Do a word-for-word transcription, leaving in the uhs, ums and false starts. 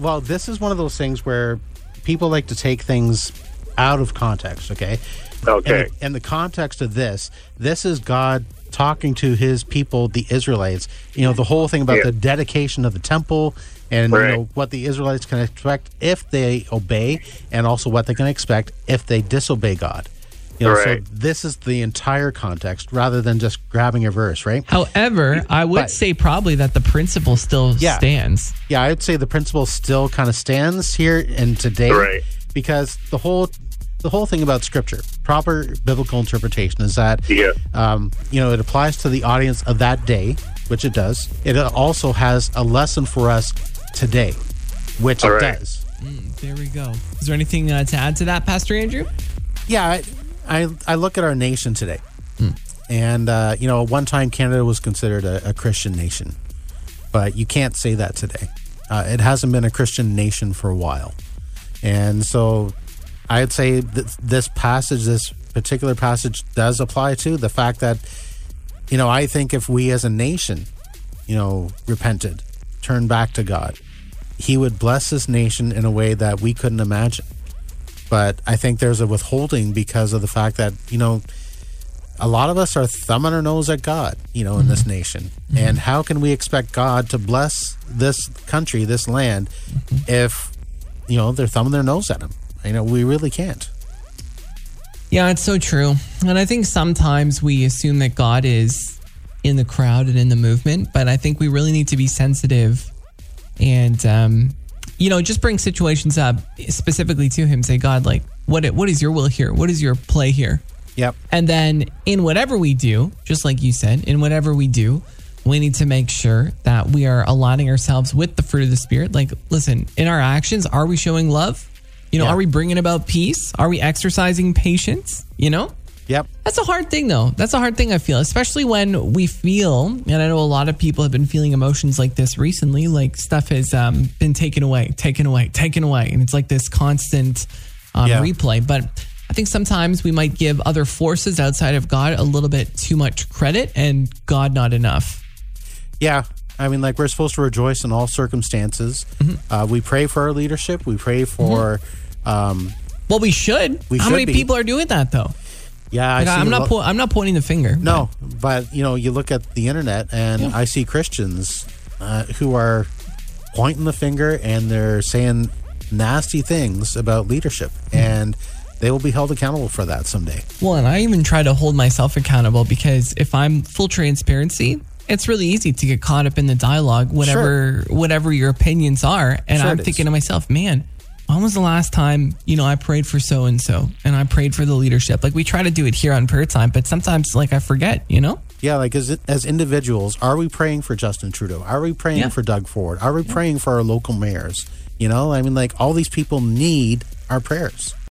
well, this is one of those things where people like to take things out of context, okay? Okay. And the, and the context of this, this is God talking to his people, the Israelites. You know, the whole thing about Yeah. the dedication of the temple and Right. you know what the Israelites can expect if they obey, and also what they can expect if they disobey God. You know, Right. so this is the entire context rather than just grabbing a verse, right? However, I would But- say probably that the principle still Yeah. stands. Yeah, I'd say the principle still kind of stands here and today, Right. because the whole the whole thing about Scripture, proper biblical interpretation, is that Yeah. um, you know, it applies to the audience of that day, which it does. It also has a lesson for us today, which All it right. does. There we go. Is there anything uh, to add to that, Pastor Andrew? Yeah, I I, I look at our nation today, and uh, you know, at one time Canada was considered a, a Christian nation, but you can't say that today. Uh, it hasn't been a Christian nation for a while, and so I'd say that this passage, this particular passage, does apply to the fact that, you know, I think if we as a nation, you know, repented, turned back to God, He would bless this nation in a way that we couldn't imagine. But I think there's a withholding because of the fact that, you know, a lot of us are thumbing our nose at God, you know, in this nation. And how can we expect God to bless this country, this land, if, you know, they're thumbing their nose at Him? You know, we really can't. Yeah, it's so true. And I think sometimes we assume that God is in the crowd and in the movement, but I think we really need to be sensitive and, um, you know, just bring situations up specifically to Him. Say, God, like, what what is your will here? What is your play here? Yep. And then in whatever we do, just like you said, in whatever we do, we need to make sure that we are aligning ourselves with the fruit of the Spirit. Like, listen, in our actions, are we showing love? You know, Yeah. are we bringing about peace? Are we exercising patience? You know? Yep. That's a hard thing, though. That's a hard thing, I feel, especially when we feel, and I know a lot of people have been feeling emotions like this recently, like stuff has um, been taken away, taken away, taken away. And it's like this constant um, Yeah. replay. But I think sometimes we might give other forces outside of God a little bit too much credit and God not enough. Yeah. I mean, like, we're supposed to rejoice in all circumstances. Uh, we pray for our leadership. We pray for, um, Well, we should. We How should many be. people are doing that, though? yeah, Like, I see I'm a not. lo- Po- I'm not pointing the finger. No, but, you know, you look at the internet and I see Christians uh, who are pointing the finger and they're saying nasty things about leadership, and they will be held accountable for that someday. Well, and I even try to hold myself accountable because if I'm full transparency, it's really easy to get caught up in the dialogue, whatever whatever your opinions are. And Sure I'm it is. thinking to myself, man, when was the last time, you know, I prayed for so and so and I prayed for the leadership? Like, we try to do it here on Prayer Time, but sometimes, like, I forget, you know? Yeah, like as as individuals, are we praying for Justin Trudeau? Are we praying Yeah. for Doug Ford? Are we praying for our local mayors? You know, I mean, like, all these people need our prayers.